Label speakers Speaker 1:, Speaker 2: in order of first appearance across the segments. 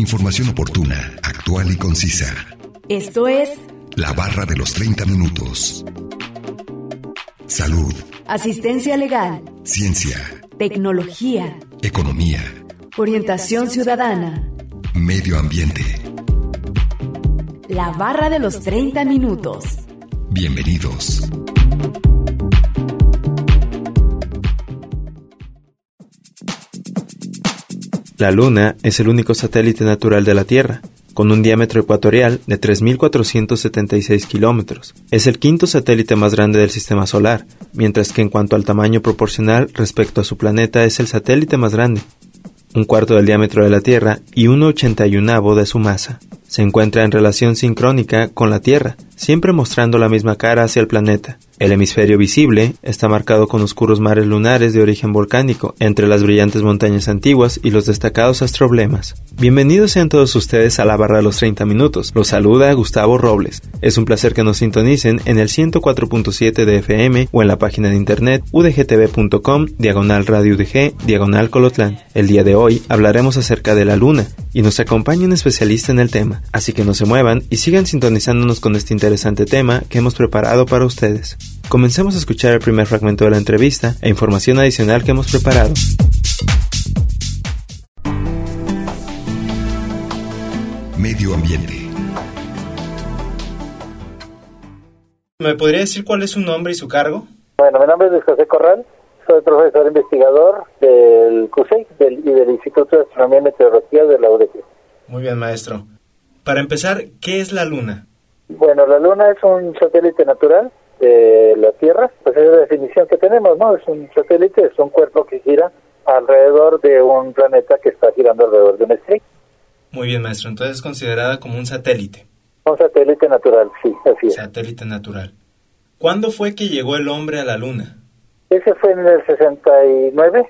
Speaker 1: Información oportuna, actual y concisa.
Speaker 2: Esto es
Speaker 1: La Barra de los 30 minutos. Salud.
Speaker 2: Asistencia legal.
Speaker 1: Ciencia.
Speaker 2: Tecnología.
Speaker 1: Economía.
Speaker 2: Orientación ciudadana.
Speaker 1: Medio ambiente.
Speaker 2: La Barra de los 30 minutos.
Speaker 1: Bienvenidos.
Speaker 3: La Luna es el único satélite natural de la Tierra, con un diámetro ecuatorial de 3.476 kilómetros. Es el quinto satélite más grande del sistema solar, mientras que en cuanto al tamaño proporcional respecto a su planeta es el satélite más grande. Un cuarto del diámetro de la Tierra y 1/81 de su masa. Se encuentra en relación sincrónica con la Tierra, siempre mostrando la misma cara hacia el planeta. El hemisferio visible está marcado con oscuros mares lunares de origen volcánico, entre las brillantes montañas antiguas y los destacados astroblemas. Bienvenidos sean todos ustedes a la Barra de los 30 minutos. Los saluda Gustavo Robles. Es un placer que nos sintonicen en el 104.7 de FM o en la página de internet udgt.com/radio UDG/Colotlán. El día de hoy hablaremos acerca de la Luna y nos acompaña un especialista en el tema. Así que no se muevan y sigan sintonizándonos con este interesante tema que hemos preparado para ustedes. Comencemos a escuchar el primer fragmento de la entrevista e información adicional que hemos preparado.
Speaker 1: Medio ambiente.
Speaker 3: ¿Me podría decir cuál es su nombre y su cargo?
Speaker 4: Bueno, mi nombre es Luis José Corral, soy profesor investigador del CUSEI y del Instituto de Astronomía y Meteorología de la UDG.
Speaker 3: Muy bien, maestro. Para empezar, ¿qué es la Luna?
Speaker 4: Bueno, la Luna es un satélite natural de la Tierra, pues es la definición que tenemos, ¿no? Es un satélite, es un cuerpo que gira alrededor de un planeta que está girando alrededor de una estrella.
Speaker 3: Muy bien, maestro. Entonces es considerada como un satélite.
Speaker 4: Un satélite natural, sí, así es.
Speaker 3: Satélite natural. ¿Cuándo fue que llegó el hombre a la Luna?
Speaker 4: Ese fue en el 69.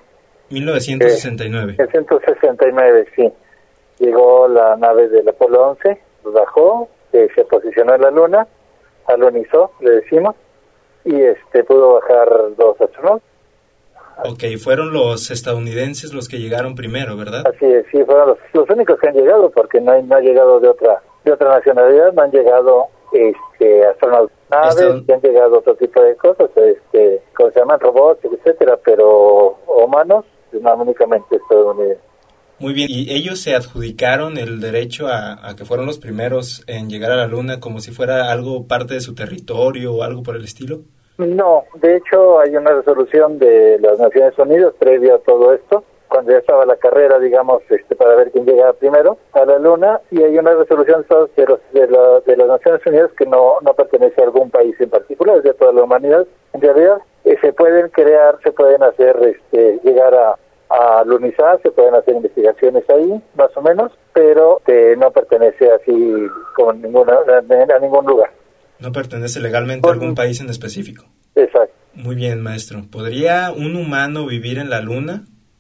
Speaker 3: 1969.
Speaker 4: 1969, sí. Llegó la nave del Apolo 11, bajó, se posicionó en la Luna, alunizó, le decimos, y pudo bajar 2 astronautas.
Speaker 3: Ok, fueron los estadounidenses los que llegaron primero, ¿verdad?
Speaker 4: Así es, sí, fueron los únicos que han llegado, porque no ha llegado de otra nacionalidad, no han llegado astronautas, naves, han llegado otro tipo de cosas, como se llaman robots, etcétera, pero humanos, no únicamente estadounidenses.
Speaker 3: Muy bien, ¿y ellos se adjudicaron el derecho a que fueron los primeros en llegar a la Luna como si fuera algo parte de su territorio o algo por el estilo?
Speaker 4: No, de hecho hay una resolución de las Naciones Unidas previa a todo esto, cuando ya estaba la carrera, digamos, para ver quién llegaba primero a la Luna, y hay una resolución de las Naciones Unidas que no pertenece a algún país en particular, es de toda la humanidad. En realidad, se pueden hacer, llegar a lunizar, se pueden hacer investigaciones ahí, más o menos, pero no pertenece así como a ningún lugar.
Speaker 3: No pertenece legalmente a algún país en específico.
Speaker 4: Exacto.
Speaker 3: Muy bien, maestro. ¿Podría un humano vivir en la Luna?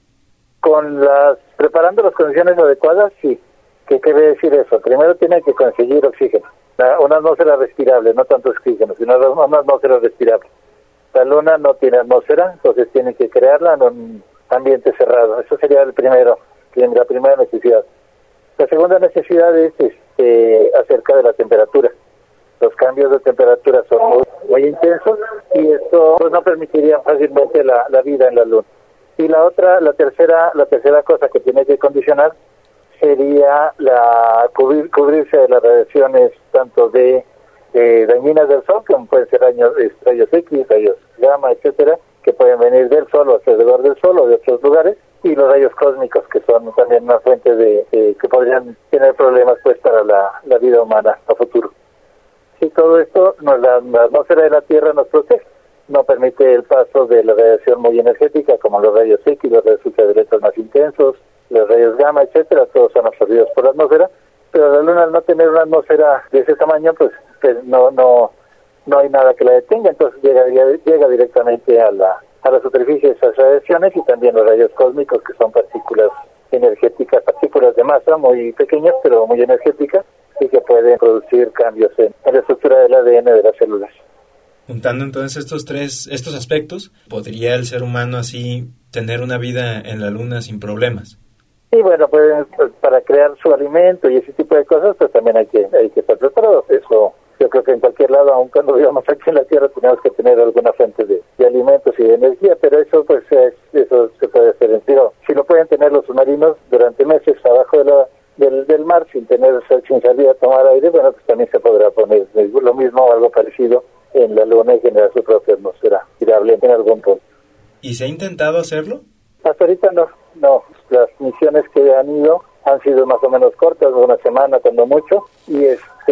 Speaker 4: Preparando las condiciones adecuadas, sí. ¿Qué quiere decir eso? Primero tiene que conseguir oxígeno, una atmósfera respirable, no tanto oxígeno, sino una atmósfera respirable. La Luna no tiene atmósfera, entonces tiene que crearla en un ambiente cerrado. Eso sería la primera necesidad. La segunda necesidad es acerca de la temperatura. Los cambios de temperatura son muy intensos y esto no permitiría fácilmente la vida en la Luna. Y la tercera cosa que tiene que condicionar sería cubrirse de las radiaciones tanto de dañinas del Sol, como pueden ser rayos X, rayos gamma, etcétera, que pueden venir del Sol o alrededor del Sol o de otros lugares, y los rayos cósmicos, que son también una fuente que podrían tener problemas para la vida humana a futuro. Y todo esto, la atmósfera de la Tierra nos protege, no permite el paso de la radiación muy energética, como los rayos X, los rayos ultravioletas más intensos, los rayos gamma, etcétera, todos son absorbidos por la atmósfera, pero la Luna, al no tener una atmósfera de ese tamaño, pues no hay nada que la detenga, entonces llega directamente a la superficie de esas radiaciones, y también los rayos cósmicos, que son partículas energéticas, partículas de masa muy pequeñas pero muy energéticas, y que pueden producir cambios en la estructura del ADN de las células.
Speaker 3: Juntando entonces estos aspectos, ¿podría el ser humano así tener una vida en la Luna sin problemas?
Speaker 4: Y bueno, pues para crear su alimento y ese tipo de cosas, pues también hay que estar preparados. Eso, yo creo que en cualquier lado, aun cuando vivamos aquí en la Tierra, tenemos que tener alguna fuente de alimentos y de energía, pero eso pues eso se puede hacer en tiro. Si lo pueden tener los submarinos durante meses abajo del mar sin salir a tomar aire, bueno, pues también se podrá poner lo mismo o algo parecido en la Luna y generar su propia atmósfera girable en algún punto.
Speaker 3: ¿Y se ha intentado hacerlo?
Speaker 4: Hasta ahorita no. Las misiones que han ido han sido más o menos cortas, una semana cuando mucho, y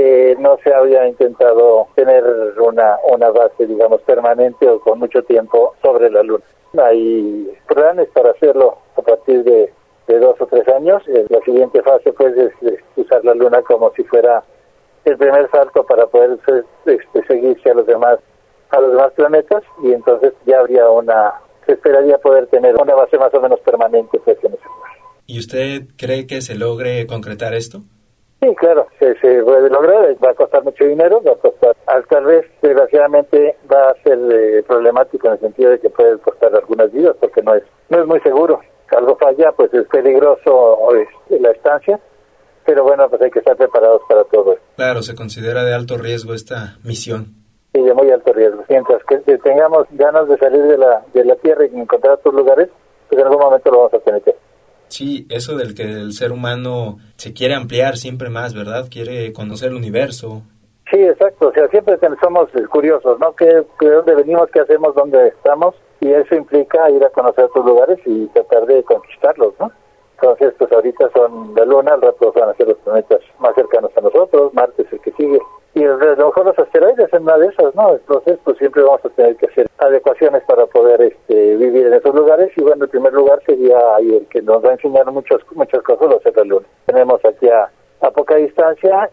Speaker 4: no se había intentado tener una base, digamos, permanente o con mucho tiempo sobre la Luna. Hay planes para hacerlo a partir de 2 o 3 años. La siguiente fase pues es usar la Luna como si fuera el primer salto para poder seguirse a los demás planetas, y entonces ya habría se esperaría poder tener una base más o menos permanente pues en ese lugar.
Speaker 3: ¿Y usted cree que se logre concretar esto?
Speaker 4: Sí, claro, se puede lograr. Va a costar mucho dinero, va a costar, tal vez desgraciadamente va a ser problemático en el sentido de que puede costar algunas vidas porque no es muy seguro. Algo falla, pues es peligroso la estancia, pero bueno, pues hay que estar preparados para todo esto.
Speaker 3: Claro, se considera de alto riesgo esta misión.
Speaker 4: Sí, de muy alto riesgo. Mientras que tengamos ganas de salir de la Tierra y encontrar otros lugares, pues en algún momento lo vamos a tener que hacer.
Speaker 3: Sí, eso del que el ser humano se quiere ampliar siempre más, ¿verdad? Quiere conocer el universo.
Speaker 4: Sí, exacto. O sea, siempre somos curiosos, ¿no? ¿De dónde venimos? ¿Qué hacemos? ¿Dónde estamos? Y eso implica ir a conocer otros lugares y tratar de conquistarlos, ¿no? Entonces, pues ahorita son la Luna, al rato van a ser los planetas más cercanos a nosotros, Marte es el que sigue. Y a lo mejor los asteroides en una de esas, ¿no? Entonces, pues siempre vamos a tener que hacer adecuaciones para poder vivir en esos lugares. Y bueno, el primer lugar sería ahí el que nos va a enseñar muchas cosas, va a ser la Luna. Tenemos aquí a poca distancia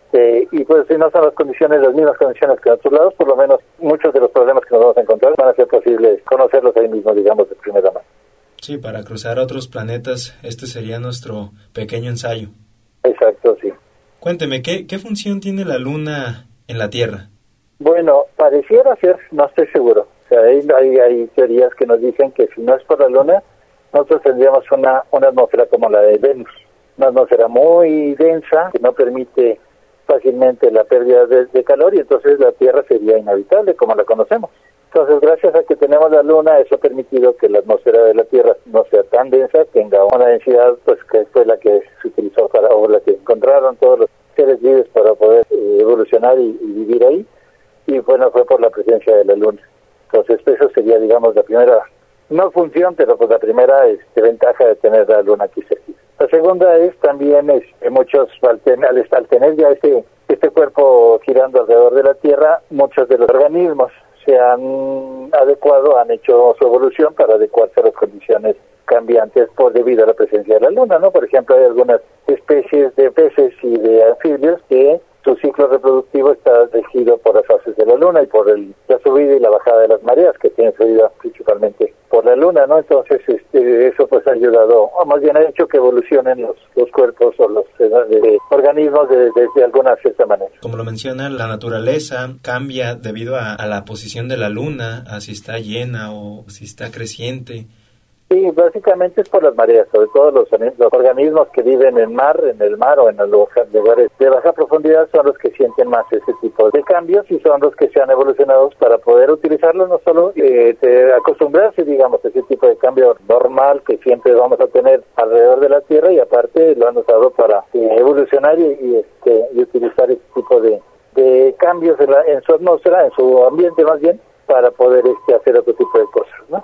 Speaker 4: y pues si no son las mismas condiciones que en otros lados, por lo menos muchos de los problemas que nos vamos a encontrar van a ser posibles conocerlos ahí mismo, digamos, de primera mano.
Speaker 3: Sí, para cruzar a otros planetas, este sería nuestro pequeño ensayo.
Speaker 4: Exacto, sí.
Speaker 3: Cuénteme, ¿qué función tiene la Luna en la Tierra?
Speaker 4: Bueno, pareciera ser, no estoy seguro. O sea, hay teorías que nos dicen que si no es por la Luna, nosotros tendríamos una atmósfera como la de Venus. Una atmósfera muy densa que no permite fácilmente la pérdida de calor y entonces la Tierra sería inhabitable como la conocemos. Entonces, gracias a que tenemos la Luna, eso ha permitido que la atmósfera de la Tierra no sea tan densa, tenga una densidad pues que fue la que se utilizó o la que encontraron todos los seres vivos para poder evolucionar y vivir ahí. Y bueno, fue por la presencia de la Luna. Entonces, eso sería, digamos, la primera, no función, pero pues la primera ventaja de tener la Luna aquí cerquita. La segunda es también muchos, al tener ya este cuerpo girando alrededor de la Tierra, muchos de los organismos se han hecho su evolución para adecuarse a las condiciones cambiantes debido a la presencia de la Luna, ¿no? Por ejemplo, hay algunas especies de peces y de anfibios que su ciclo reproductivo está regido por las fases de la Luna y por la subida y la bajada de las mareas, que tienen su vida principalmente por la Luna, ¿no? Entonces, eso pues ha ayudado, o más bien ha hecho que evolucionen los cuerpos o los organismos de alguna cierta manera.
Speaker 3: Como lo menciona, la naturaleza cambia debido a la posición de la Luna, a si está llena o si está creciente.
Speaker 4: Sí, básicamente es por las mareas, sobre todo los organismos que viven en el mar o en los lugares de baja profundidad son los que sienten más ese tipo de cambios y son los que se han evolucionado para poder utilizarlos, no solo acostumbrarse, digamos, a ese tipo de cambio normal que siempre vamos a tener alrededor de la Tierra y aparte lo han usado para evolucionar y utilizar ese tipo de cambios en su atmósfera, en su ambiente más bien, para poder hacer otro tipo de cosas, ¿no?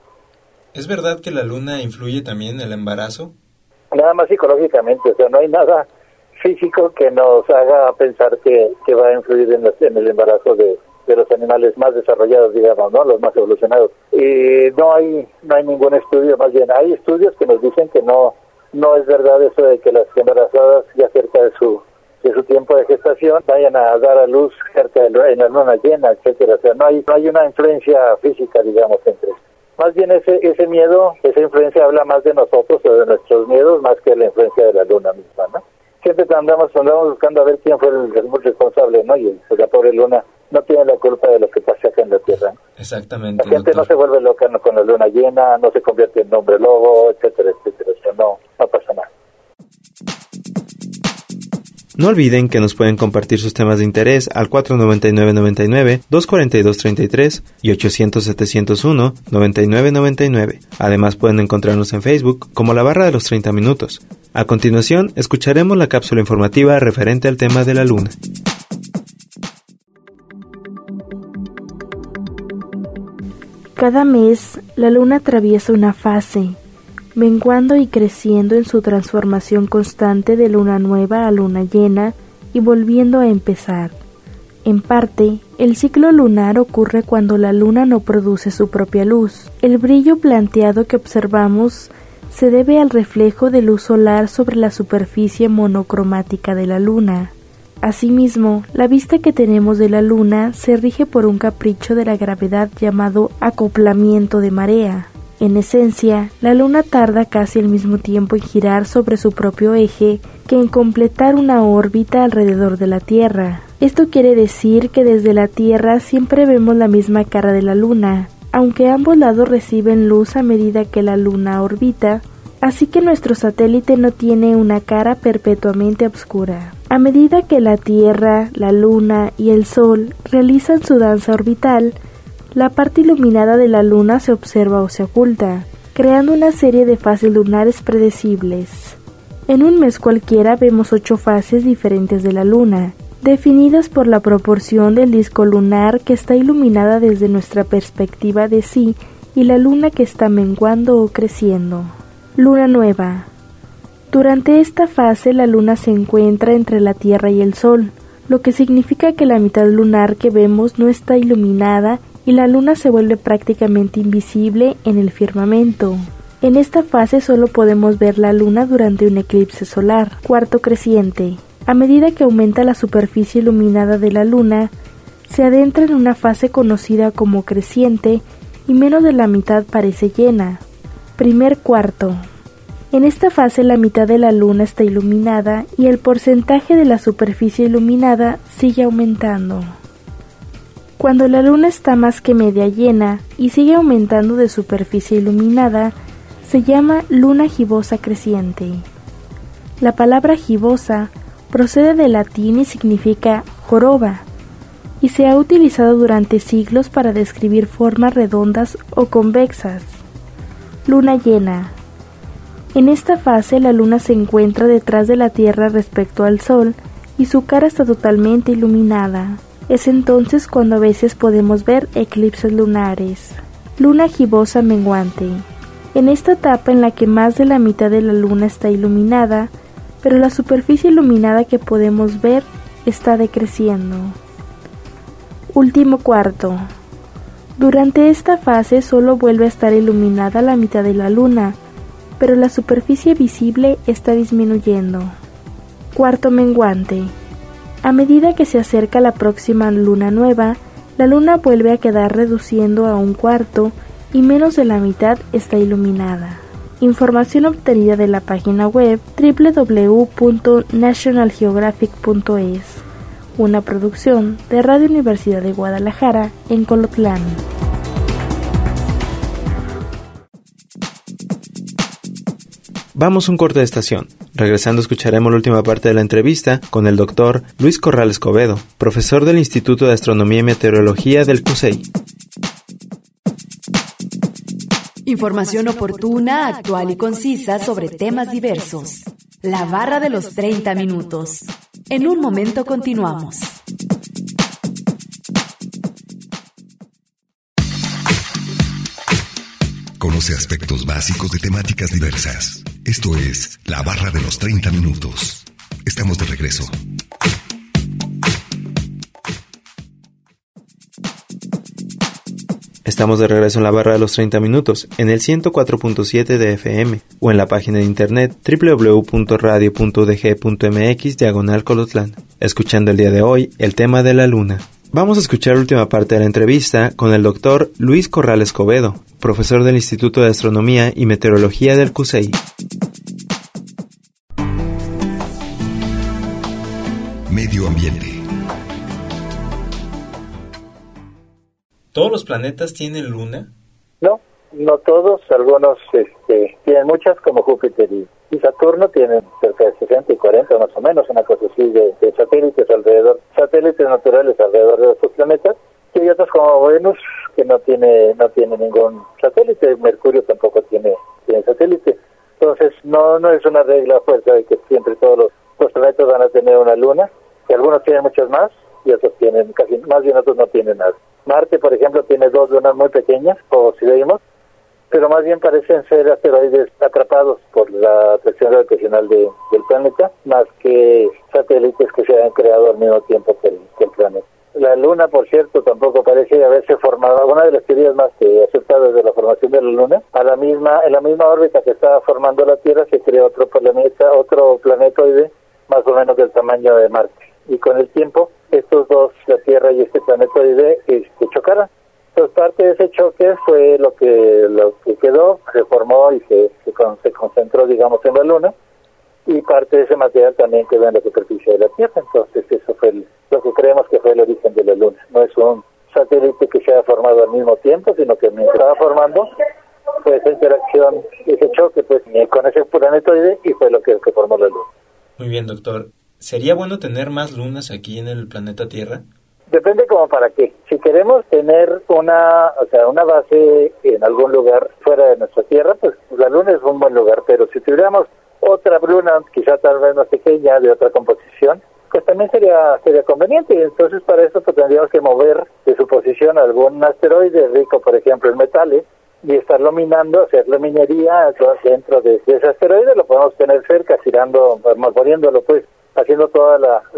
Speaker 3: ¿Es verdad que la Luna influye también en el embarazo?
Speaker 4: Nada más psicológicamente, o sea, no hay nada físico que nos haga pensar que va a influir en el embarazo de los animales más desarrollados, digamos, ¿no? Los más evolucionados. Y no hay ningún estudio, más bien hay estudios que nos dicen que no es verdad eso de que las embarazadas ya cerca de su tiempo de gestación vayan a dar a luz cerca en la luna llena, etcétera. O sea, no hay una influencia física, digamos, entre eso. Más bien ese miedo, esa influencia habla más de nosotros o de nuestros miedos más que de la influencia de la Luna misma, ¿no? Siempre andamos buscando a ver quién fue el responsable, ¿no? Y la pobre Luna no tiene la culpa de lo que pasa acá en la Tierra, ¿no?
Speaker 3: Exactamente.
Speaker 4: La gente
Speaker 3: doctor.
Speaker 4: no se vuelve loca con la Luna llena, no se convierte en hombre lobo, etcétera, etcétera. O sea, no pasa nada.
Speaker 3: No olviden que nos pueden compartir sus temas de interés al 499-99, 242-33 y 800-701-9999. Además pueden encontrarnos en Facebook como La Barra de los 30 Minutos. A continuación, escucharemos la cápsula informativa referente al tema de la Luna.
Speaker 5: Cada mes, la Luna atraviesa una fase, menguando y creciendo en su transformación constante de luna nueva a luna llena y volviendo a empezar. En parte, el ciclo lunar ocurre cuando la Luna no produce su propia luz. El brillo planteado que observamos se debe al reflejo de luz solar sobre la superficie monocromática de la Luna. Asimismo, la vista que tenemos de la Luna se rige por un capricho de la gravedad llamado acoplamiento de marea. En esencia, la Luna tarda casi el mismo tiempo en girar sobre su propio eje que en completar una órbita alrededor de la Tierra. Esto quiere decir que desde la Tierra siempre vemos la misma cara de la Luna, aunque ambos lados reciben luz a medida que la Luna orbita, así que nuestro satélite no tiene una cara perpetuamente oscura. A medida que la Tierra, la Luna y el Sol realizan su danza orbital, la parte iluminada de la Luna se observa o se oculta, creando una serie de fases lunares predecibles. En un mes cualquiera vemos 8 fases diferentes de la Luna, definidas por la proporción del disco lunar que está iluminada desde nuestra perspectiva de sí y la Luna que está menguando o creciendo. Luna nueva. Durante esta fase la Luna se encuentra entre la Tierra y el Sol, lo que significa que la mitad lunar que vemos no está iluminada y la Luna se vuelve prácticamente invisible en el firmamento. En esta fase solo podemos ver la Luna durante un eclipse solar. Cuarto creciente. A medida que aumenta la superficie iluminada de la Luna, se adentra en una fase conocida como creciente y menos de la mitad parece llena. Primer cuarto. En esta fase la mitad de la Luna está iluminada y el porcentaje de la superficie iluminada sigue aumentando. Cuando la Luna está más que media llena y sigue aumentando de superficie iluminada, se llama luna gibosa creciente. La palabra gibosa procede del latín y significa joroba, y se ha utilizado durante siglos para describir formas redondas o convexas. Luna llena. En esta fase la Luna se encuentra detrás de la Tierra respecto al Sol y su cara está totalmente iluminada. Es entonces cuando a veces podemos ver eclipses lunares. Luna gibosa menguante. En esta etapa en la que más de la mitad de la Luna está iluminada, pero la superficie iluminada que podemos ver está decreciendo. Último cuarto. Durante esta fase solo vuelve a estar iluminada la mitad de la Luna, pero la superficie visible está disminuyendo. Cuarto menguante. A medida que se acerca la próxima luna nueva, la Luna vuelve a quedar reduciendo a un cuarto y menos de la mitad está iluminada. Información obtenida de la página web www.nationalgeographic.es, una producción de Radio Universidad de Guadalajara en Colotlán.
Speaker 3: Vamos a un corte de estación. Regresando escucharemos la última parte de la entrevista con el doctor Luis Corral Escobedo, profesor del Instituto de Astronomía y Meteorología del CUSEI.
Speaker 2: Información oportuna, actual y concisa sobre temas diversos. La barra de los 30 minutos. En un momento continuamos.
Speaker 1: Conoce aspectos básicos de temáticas diversas. Esto es La Barra de los 30 Minutos. Estamos de regreso.
Speaker 3: Estamos de regreso en La Barra de los 30 Minutos, en el 104.7 de FM, o en la página de internet www.radio.udg.mx/Colotlán, escuchando el día de hoy el tema de la Luna. Vamos a escuchar la última parte de la entrevista con el doctor Luis Corral Escobedo, profesor del Instituto de Astronomía y Meteorología del CUSEI.
Speaker 1: Medio ambiente.
Speaker 3: ¿Todos los planetas tienen luna?
Speaker 4: No, No todos, algunos tienen muchas, como Júpiter y Saturno, tienen cerca de 60 y 40 más o menos, una cosa así de satélites naturales alrededor de estos planetas. Y hay otros como Venus, que no tiene ningún satélite. Mercurio tampoco tiene satélite. Entonces, no es una regla fuerza de que siempre todos los planetas van a tener una luna, que algunos tienen muchas más y otros tienen casi, más bien otros no tienen nada. Marte, por ejemplo, tiene 2 lunas muy pequeñas, como si veis, pero más bien parecen ser asteroides atrapados por la atracción gravitacional del planeta, más que satélites que se hayan creado al mismo tiempo que el planeta. La Luna, por cierto, tampoco parece haberse formado. Una de las teorías más aceptadas de la formación de la Luna, en la misma órbita que estaba formando la Tierra, se creó otro planetoide más o menos del tamaño de Marte. Y con el tiempo, estos dos, la Tierra y este planetoide, chocaron. Entonces, parte de ese choque fue lo que quedó, se formó y se concentró, digamos, en la Luna, y parte de ese material también quedó en la superficie de la Tierra. Entonces, eso fue lo que creemos que fue el origen de la Luna. No es un satélite que se haya formado al mismo tiempo, sino que mientras estaba formando, fue esa interacción, ese choque, pues, con ese planetoide, y fue lo que formó la Luna.
Speaker 3: Muy bien, doctor. ¿Sería bueno tener más lunas aquí en el planeta Tierra?
Speaker 4: Depende como para qué. Si queremos tener una base en algún lugar fuera de nuestra Tierra, pues la Luna es un buen lugar, pero si tuviéramos otra luna, quizá tal vez más pequeña, de otra composición, pues también sería conveniente. Y entonces para eso pues tendríamos que mover de su posición algún asteroide rico, por ejemplo, en metales, y estarlo minando, hacer la minería dentro de ese asteroide. Lo podemos tener cerca, moviéndolo, pues, haciendo toda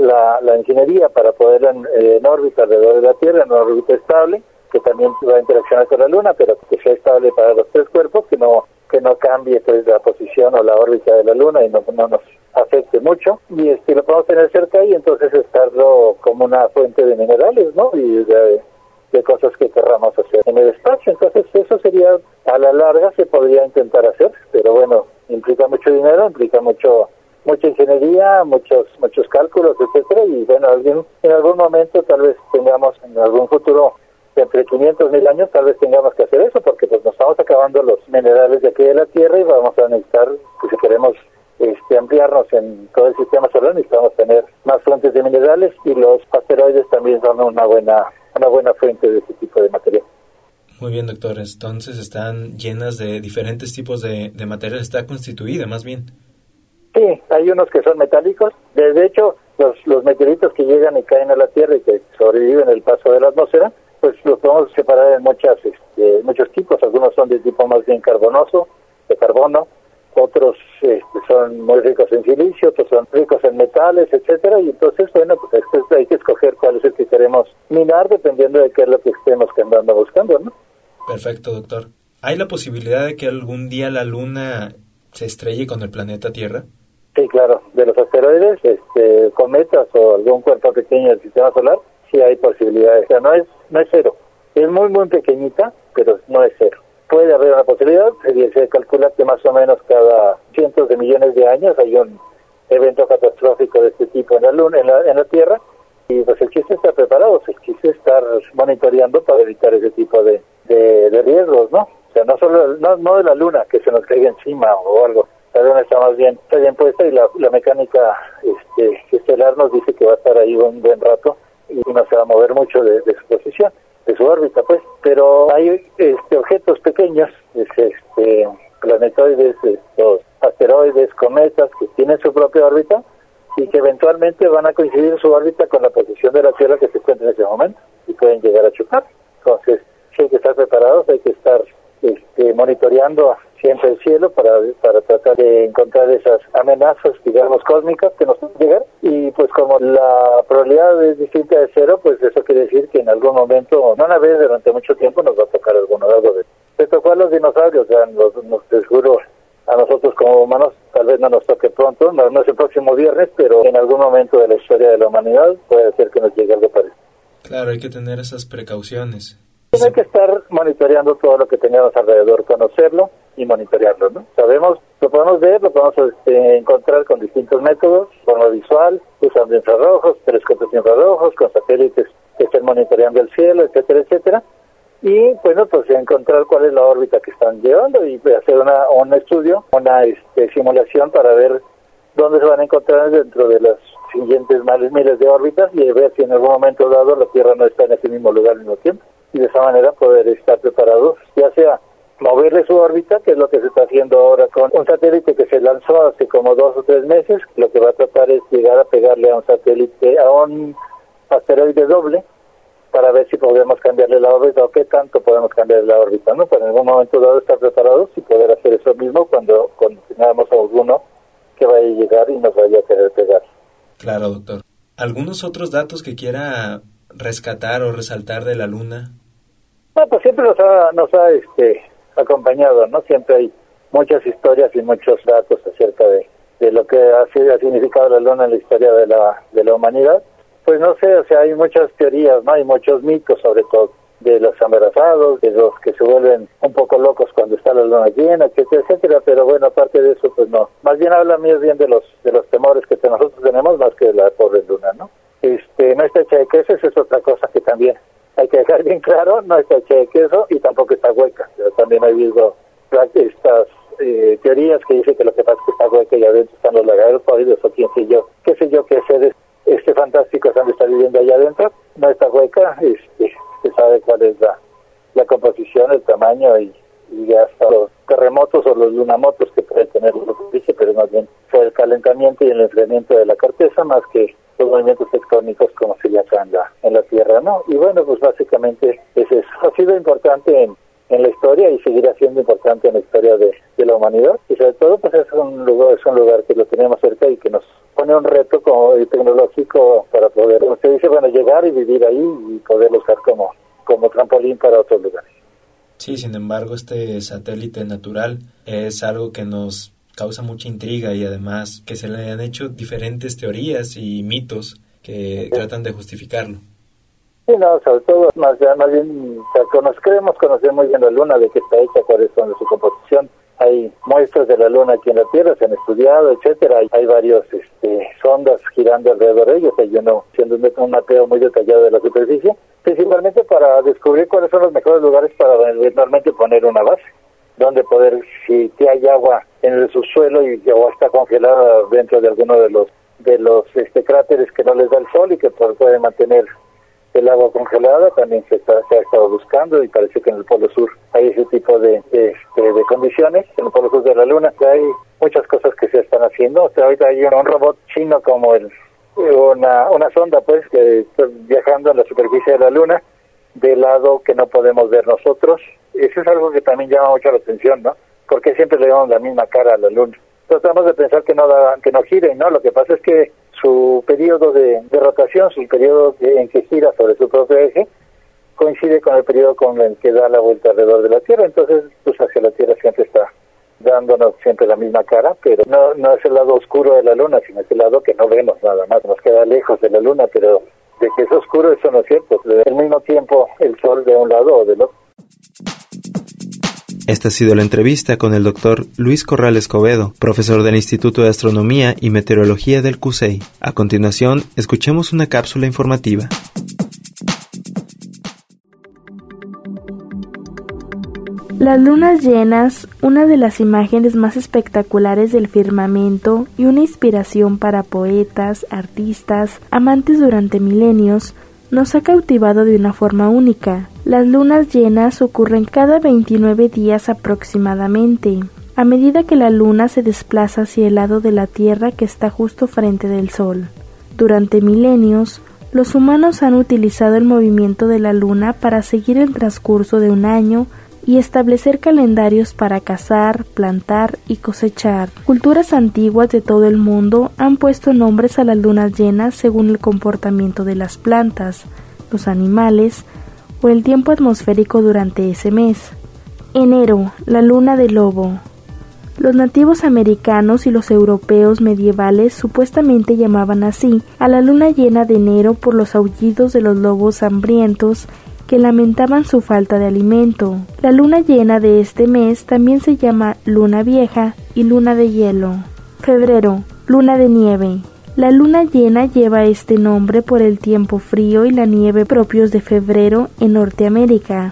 Speaker 4: la ingeniería para poder en órbita alrededor de la Tierra, en una órbita estable, que también va a interaccionar con la Luna, pero que sea estable para los 3 cuerpos, que no cambie, pues, la posición o la órbita de la Luna y no nos afecte mucho. Y lo podemos tener cerca y entonces estarlo como una fuente de minerales, ¿no? Y de cosas que querramos hacer en el espacio. Entonces eso sería, a la larga se podría intentar hacer, pero bueno, implica mucho dinero, implica mucha ingeniería, muchos cálculos, etcétera, y bueno, en algún momento tal vez tengamos, en algún futuro, entre 500,000 años, tal vez tengamos que hacer eso, porque pues nos estamos acabando los minerales de aquí de la Tierra y vamos a necesitar, pues, si queremos ampliarnos en todo el sistema solar, necesitamos tener más fuentes de minerales, y los asteroides también son una buena fuente de ese tipo de material.
Speaker 3: Muy bien, doctor. Entonces están llenas de diferentes tipos de material, está constituida más bien.
Speaker 4: Sí, hay unos que son metálicos. De hecho, los meteoritos que llegan y caen a la Tierra y que sobreviven el paso de la atmósfera, pues los podemos separar en muchos tipos. Algunos son de tipo más bien carbonoso, de carbono, otros son muy ricos en silicio, otros son ricos en metales, etcétera, y entonces, bueno, pues hay que escoger cuál es el que queremos minar dependiendo de qué es lo que estemos andando buscando, ¿no?
Speaker 3: Perfecto, doctor. ¿Hay la posibilidad de que algún día la Luna se estrelle con el planeta Tierra?
Speaker 4: Sí, claro. De los asteroides, cometas o algún cuerpo pequeño del sistema solar, sí hay posibilidades. O sea, no es cero. Es muy, muy pequeñita, pero no es cero. Puede haber una posibilidad. Se calcula que más o menos cada cientos de millones de años hay un evento catastrófico de este tipo en la Luna, en la Tierra, y pues el chiste es estar preparados, el chiste es estar monitoreando para evitar ese tipo de riesgos, ¿no? O sea, no de la Luna, que se nos caiga encima o algo. La Luna está bien puesta, y la mecánica estelar nos dice que va a estar ahí un buen rato y no se va a mover mucho de su posición, de su órbita, pues. Pero hay objetos pequeños, planetoides, asteroides, cometas, que tienen su propia órbita y que eventualmente van a coincidir su órbita con la posición de la Tierra que se encuentra en ese momento y pueden llegar a chocar. Entonces, sí hay que estar preparados, hay que estar monitoreando siempre el cielo para tratar de encontrar esas amenazas, digamos, cósmicas que nos pueden llegar. Y pues como la probabilidad es distinta de cero, pues eso quiere decir que en algún momento, no una vez, durante mucho tiempo, nos va a tocar algo de eso. Le tocó a los dinosaurios, o sea, seguro a nosotros como humanos tal vez no nos toque pronto, no es el próximo viernes, pero en algún momento de la historia de la humanidad puede ser que nos llegue algo parecido.
Speaker 3: Claro, hay que tener esas precauciones.
Speaker 4: Hay que estar monitoreando todo lo que tengamos alrededor, conocerlo y monitorearlo, ¿no? Lo podemos ver, lo podemos encontrar con distintos métodos, forma visual, usando infrarrojos, telescopios infrarrojos, con satélites que estén monitoreando el cielo, etcétera, etcétera. y bueno, pues encontrar cuál es la órbita que están llevando y hacer un estudio, una simulación para ver dónde se van a encontrar dentro de las siguientes miles de órbitas y ver si en algún momento dado la Tierra no está en ese mismo lugar al mismo tiempo, y de esa manera poder estar preparados, ya sea moverle su órbita, que es lo que se está haciendo ahora con un satélite que se lanzó hace como 2 o 3 meses. Lo que va a tratar es llegar a pegarle a un satélite, a un asteroide doble, para ver si podemos cambiarle la órbita o qué tanto podemos cambiarle la órbita, ¿no? Para en algún momento dado estar preparados y poder hacer eso mismo cuando tengamos a alguno que vaya a llegar y nos vaya a querer pegar.
Speaker 3: Claro, doctor. ¿Algunos otros datos que quiera rescatar o resaltar de la Luna?
Speaker 4: No, pues siempre nos ha acompañado, ¿no? Siempre hay muchas historias y muchos datos acerca de lo que ha significado la Luna en la historia de la humanidad. Pues no sé, o sea, hay muchas teorías, ¿no? Hay muchos mitos, sobre todo, de los embarazados, de los que se vuelven un poco locos cuando está la luna llena, etcétera, etcétera, pero bueno, aparte de eso, pues no. Más bien habla más bien de los temores que nosotros tenemos, más que de la pobre luna, ¿no? No está hecha de queso, esa es otra cosa que también hay que dejar bien claro, no está hecha de queso y tampoco está hueca. Pero también he visto estas teorías que dicen que lo que pasa es que está hueca y adentro están los lagartos, o qué sé yo qué seres fantásticos han de estar viviendo allá adentro. No está hueca, se sabe cuál es la composición, el tamaño y hasta los terremotos o los lunamotos que puede tener la superficie, pero más bien fue el calentamiento y el enfriamiento de la corteza más que los movimientos tectónicos como se llama en la Tierra, ¿no? Y bueno, pues básicamente es eso. Ha sido importante en la historia y seguirá siendo importante en la historia de la humanidad, y sobre todo pues es un lugar que lo tenemos cerca y que nos pone un reto como tecnológico para poder, como se dice, bueno, llegar y vivir ahí y poderlo usar como trampolín para otros lugares.
Speaker 3: Sí, sin embargo, este satélite natural es algo que nos causa mucha intriga y además que se le han hecho diferentes teorías y mitos que tratan de justificarlo.
Speaker 4: Sí, no, sobre todo, más bien, creemos conocer muy bien la Luna, de qué está hecha, cuáles son su composición. Hay muestras de la Luna aquí en la Tierra, se han estudiado, etcétera. Hay varios sondas girando alrededor de ellos, hay uno haciendo un mapeo muy detallado de la superficie, principalmente para descubrir cuáles son los mejores lugares para eventualmente poner una base, donde poder, si hay agua en el subsuelo y o está congelada dentro de alguno de los cráteres que no les da el sol y que pueden mantener el agua congelada, también se ha estado buscando, y parece que en el Polo Sur hay ese tipo de condiciones, en el Polo Sur de la Luna. Hay muchas cosas que se están haciendo. O sea, ahorita hay un robot chino como una sonda, pues, que está viajando en la superficie de la Luna, del lado que no podemos ver nosotros. Eso es algo que también llama mucho la atención, ¿no? Porque siempre le damos la misma cara a la Luna. Tratamos de pensar que no gire, ¿no? Lo que pasa es que su periodo de rotación, su periodo en que gira sobre su propio eje, coincide con el periodo con el que da la vuelta alrededor de la Tierra. Entonces, pues hacia la Tierra siempre está dándonos siempre la misma cara, pero no es el lado oscuro de la Luna, sino es el lado que no vemos nada más, nos queda lejos de la Luna, pero de que es oscuro, eso no es cierto. Al mismo tiempo, el Sol de un lado o del otro.
Speaker 3: Esta ha sido la entrevista con el doctor Luis Corral Escobedo, profesor del Instituto de Astronomía y Meteorología del CUSEI. A continuación, escuchemos una cápsula informativa.
Speaker 5: Las lunas llenas, una de las imágenes más espectaculares del firmamento y una inspiración para poetas, artistas, amantes durante milenios, nos ha cautivado de una forma única. Las lunas llenas ocurren cada 29 días aproximadamente, a medida que la luna se desplaza hacia el lado de la Tierra que está justo frente del Sol. Durante milenios, los humanos han utilizado el movimiento de la luna para seguir el transcurso de un año y establecer calendarios para cazar, plantar y cosechar. Culturas antiguas de todo el mundo han puesto nombres a las lunas llenas según el comportamiento de las plantas, los animales o el tiempo atmosférico durante ese mes. Enero, la luna del lobo. Los nativos americanos y los europeos medievales supuestamente llamaban así a la luna llena de enero por los aullidos de los lobos hambrientos que lamentaban su falta de alimento. La luna llena de este mes también se llama luna vieja y luna de hielo. Febrero, luna de nieve. La luna llena lleva este nombre por el tiempo frío y la nieve propios de febrero en Norteamérica.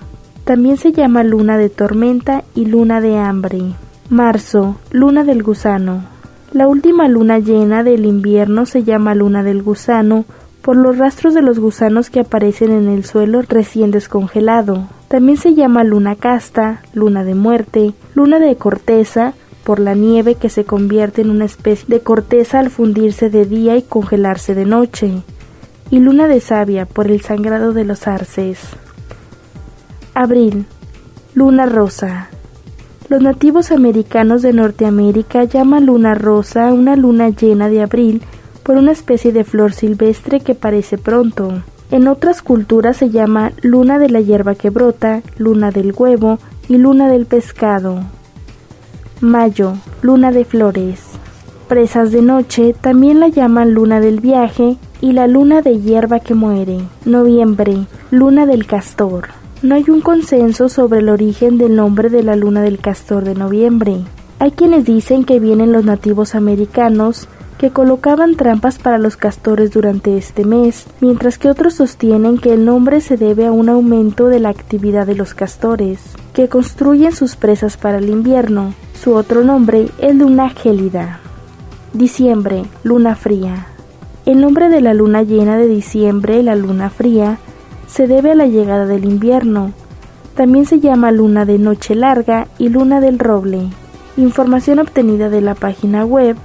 Speaker 5: También se llama luna de tormenta y luna de hambre. Marzo, luna del gusano. La última luna llena del invierno se llama luna del gusano por los rastros de los gusanos que aparecen en el suelo recién descongelado. También se llama luna casta, luna de muerte, luna de corteza, por la nieve que se convierte en una especie de corteza al fundirse de día y congelarse de noche, y luna de savia por el sangrado de los arces. Abril, luna rosa. Los nativos americanos de Norteamérica llaman luna rosa a una luna llena de abril por una especie de flor silvestre que parece pronto. En otras culturas se llama luna de la hierba que brota, luna del huevo y luna del pescado. Mayo, luna de flores. Presas de noche también la llaman luna del viaje y la luna de hierba que muere. Noviembre, luna del castor. No hay un consenso sobre el origen del nombre de la luna del castor de noviembre. Hay quienes dicen que vienen los nativos americanos que colocaban trampas para los castores durante este mes, mientras que otros sostienen que el nombre se debe a un aumento de la actividad de los castores, que construyen sus presas para el invierno. Su otro nombre es luna gélida. Diciembre, luna fría. El nombre de la luna llena de diciembre, la luna fría, se debe a la llegada del invierno. También se llama luna de noche larga y luna del roble. Información obtenida de la página web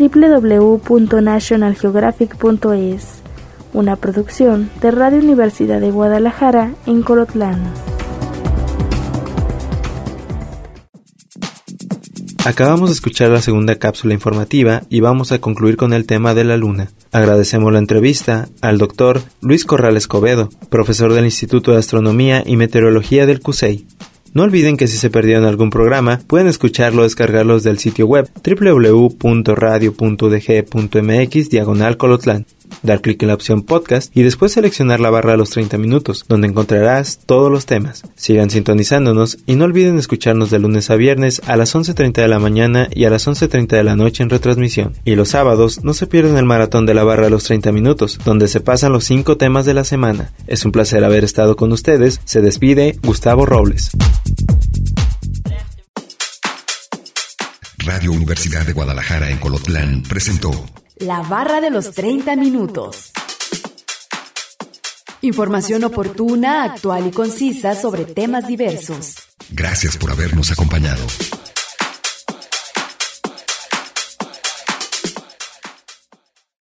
Speaker 5: www.nationalgeographic.es, una producción de Radio Universidad de Guadalajara en Colotlán.
Speaker 3: Acabamos de escuchar la segunda cápsula informativa y vamos a concluir con el tema de la luna. Agradecemos la entrevista al doctor Luis Corral Escobedo, profesor del Instituto de Astronomía y Meteorología del CUSEI. No olviden que si se perdieron algún programa, pueden escucharlo o descargarlos del sitio web www.radio.udg.mx/Colotlán. Dar clic en la opción podcast y después seleccionar la barra de los 30 minutos, donde encontrarás todos los temas. Sigan sintonizándonos y no olviden escucharnos de lunes a viernes a las 11:30 de la mañana y a las 11:30 de la noche en retransmisión. Y los sábados no se pierdan el maratón de la barra de los 30 minutos, donde se pasan los 5 temas de la semana. Es un placer haber estado con ustedes. Se despide Gustavo Robles.
Speaker 1: Radio Universidad de Guadalajara en Colotlán presentó
Speaker 2: La barra de los 30 minutos. Información oportuna, actual y concisa sobre temas diversos.
Speaker 1: Gracias por habernos acompañado.